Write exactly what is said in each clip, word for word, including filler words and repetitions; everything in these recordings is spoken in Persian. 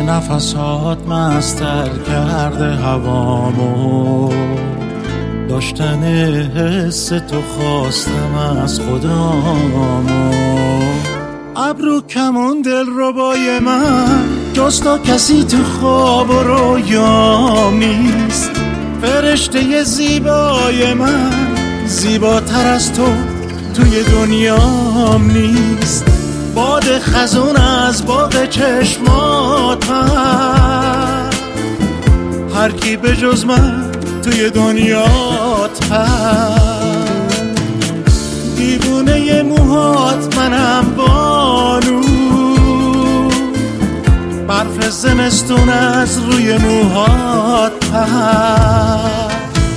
نفسات مستر کرده هوامو، داشتن حس تو خواستم از خدامو. ابرو کمون دل ربای من جز تو کسی تو خواب و رویام نیست. فرشته زیبای من زیباتر از تو توی دنیام نیست. باد خزون از باغ چشمات پر، هر کی به جز من توی دنیات پر. دیوونه موهات منم بانو، برف زمستون از روی موهات پر.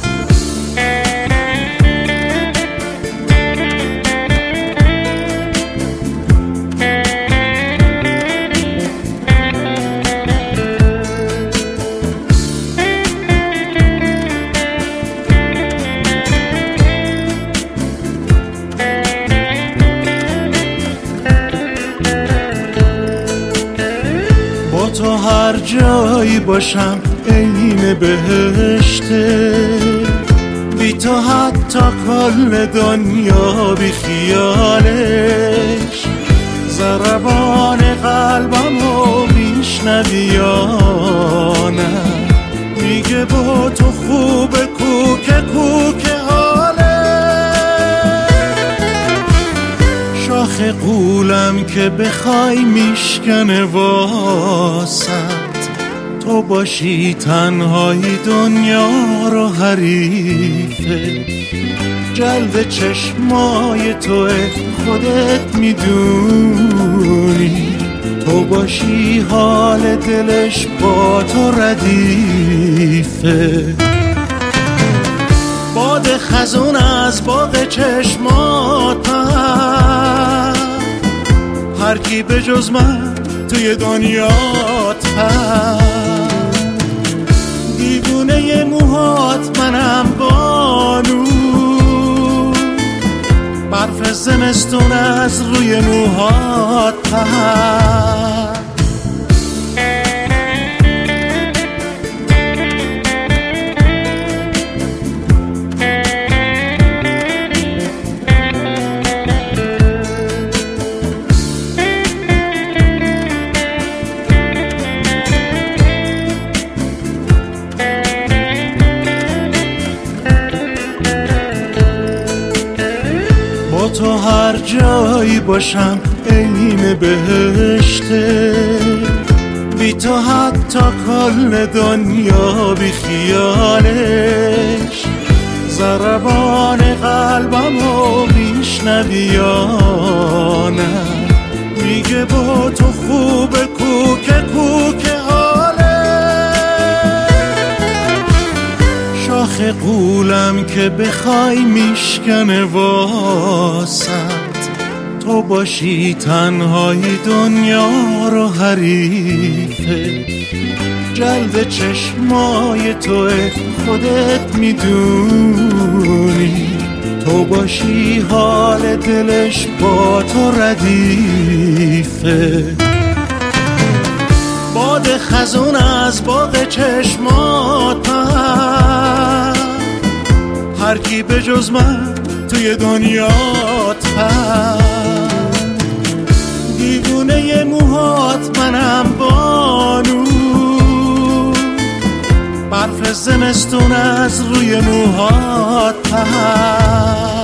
تو هر جایی باشم عین بهشته، بی تو حتی کل دنیا بی خیالش. ضربان قلبمو میشنوی یا نه؟ میگه با تو خوبه کوکه کوکه شاخ قولم که بخوای میشکنه واسط. تو باشی تنهایی دنیا رو حریفه، جلد چشمای توه خودت میدونی. تو باشی حال دلش با تو ردیفه. باد خزون از باغ چشمات پر، هر کی به جز من توی دنیات پر. دیوونه موهات منم بانو، برف زمستون از روی موهات پر. تو هر جایی باشم عین بهشته، بی تو حتی کل دنیا بی خیالش. ضربان قلبمو میشنوی یا نه؟ میگه با تو خوبه کوکه کوکه شاخ قولم که بخوای میشکنه واسط. تو باشی تنهایی دنیا رو حریفه، جلد چشمای توه خودت میدونی. تو باشی حال دلش با تو ردیفه. باد خزون از باغ چشمات پر، هر کی به جز من توی دنیات پر. دیوونه موهات منم بانو، برف زمستون از روی موهات پر.